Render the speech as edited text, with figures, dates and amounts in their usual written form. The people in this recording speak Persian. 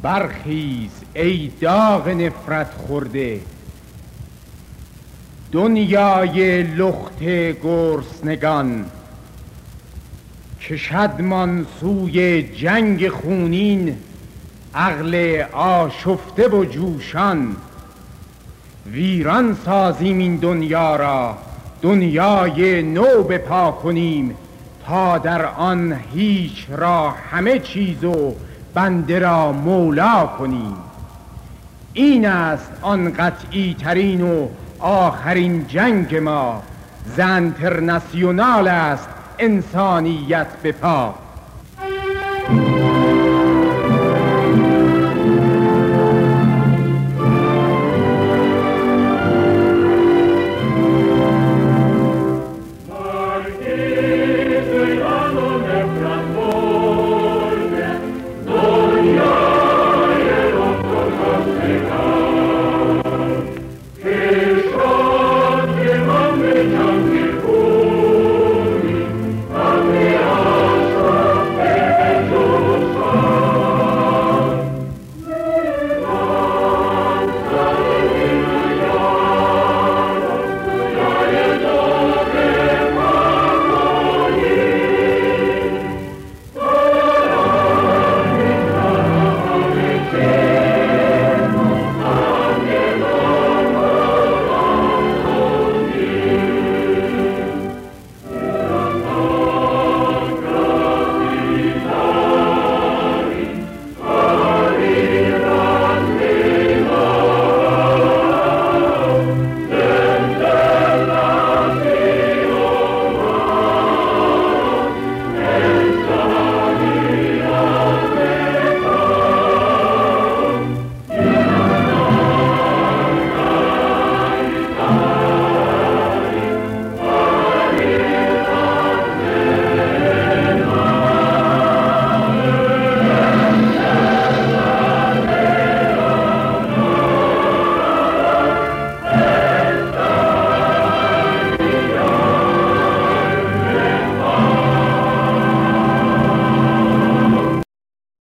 برخیز ای داغ نفرت خورده، دنیای لخت گرسنگان. کشدمان سوی جنگ خونین عقل آشفته و جوشان. ویران سازیم این دنیا را، دنیای نو بپا کنیم، تا در آن هیچ را همه چیز و بنده را مولا کنیم. این است آن قطعی ترین و آخرین جنگ ما، ز انترناسیونال است انسانیت به پا.